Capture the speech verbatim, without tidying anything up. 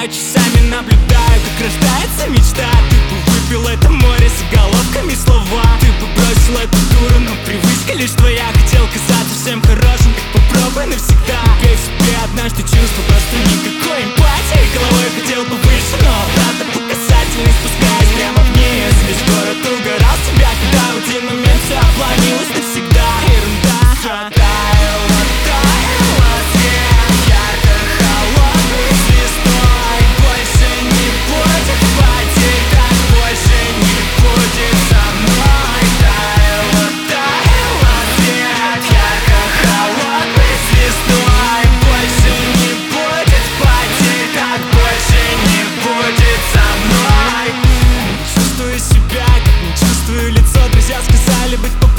мечтаю, часами наблюдаю, как рождается мечта. Ты бы выпил это море с головками слова. Ты бы бросил эту дуру, но привычка лишь твоя. Хотел казаться всем хорошим, так попробуй навсегда. Купи в себе однажды чувство, просто никакой эмпатии. Головой хотел бы выше, но обратно по касательной спускаясь прямо вниз. Весь город угорал с тебя, когда в один момент все оплавилось навсегда. Ерунда, все таяло, таяло, свет ярко холодной звездой. Больше не будет потерь, так больше не будет со мной. Таяло, таяло, свет ярко холодной звездой. Больше не будет потерь, так больше не будет со мной. Чувствую себя, как не чувствую лицо. Друзья сказали быть по